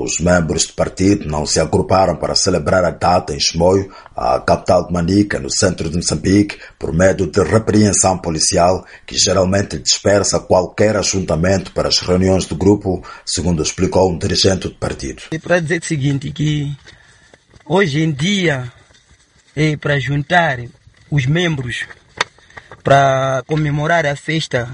Os membros do partido não se agruparam para celebrar a data em Chimoio, a capital de Manica, no centro de Moçambique, por medo de repreensão policial que geralmente dispersa qualquer ajuntamento para as reuniões do grupo, segundo explicou um dirigente do partido. É para dizer o seguinte, que hoje em dia é para juntar os membros para comemorar a festa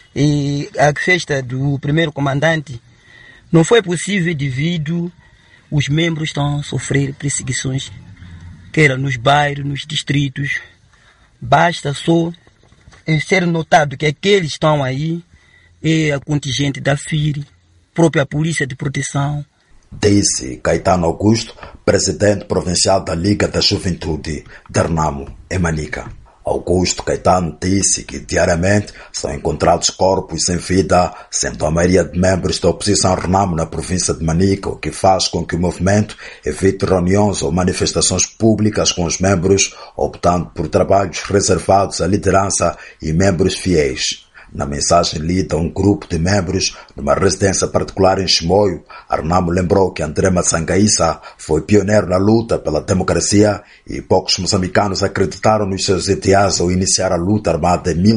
do primeiro comandante. Não foi possível devido os membros estão a sofrer perseguições, quer nos bairros, nos distritos. Basta só ser notado que aqueles que estão aí é a contingente da FIRE, própria Polícia de Proteção. Disse Caetano Augusto, presidente provincial da Liga da Juventude de Renamo, em Manica. Augusto Caetano disse que diariamente são encontrados corpos sem vida, sendo a maioria de membros da oposição Renamo na província de Manica, o que faz com que o movimento evite reuniões ou manifestações públicas com os membros, optando por trabalhos reservados à liderança e membros fiéis. Na mensagem lida a um grupo de membros numa residência particular em Chimoio, Renamo lembrou que André Massangaissa foi pioneiro na luta pela democracia e poucos moçambicanos acreditaram nos seus ideais ao iniciar a luta armada em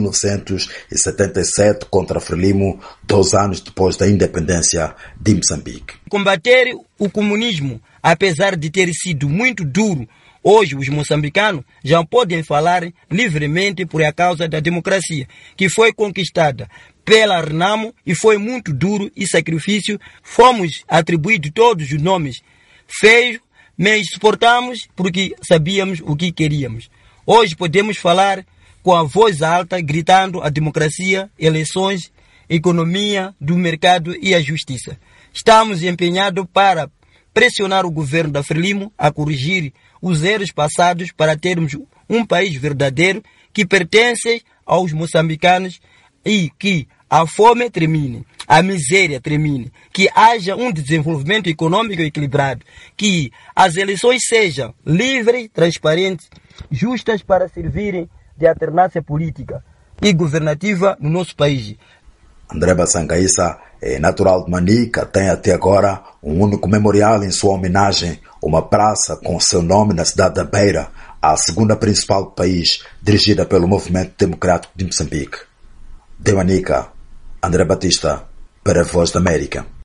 1977 contra Frelimo, 2 anos depois da independência de Moçambique. Combater o comunismo, apesar de ter sido muito duro, hoje os moçambicanos já podem falar livremente por a causa da democracia, que foi conquistada pela Renamo e foi muito duro e sacrifício. Fomos atribuídos todos os nomes feios, mas suportamos porque sabíamos o que queríamos. Hoje podemos falar com a voz alta, gritando a democracia, eleições, economia do mercado e a justiça. Estamos empenhados para pressionar o governo da Frelimo a corrigir os erros passados para termos um país verdadeiro que pertence aos moçambicanos e que a fome termine, a miséria termine, que haja um desenvolvimento econômico equilibrado, que as eleições sejam livres, transparentes, justas para servirem de alternância política e governativa no nosso país. André Massangaissa é natural de Manica, tem até agora um único memorial em sua homenagem, uma praça com seu nome na cidade da Beira, a segunda principal do país, dirigida pelo Movimento Democrático de Moçambique. De Manica, André Batista, para a Voz da América.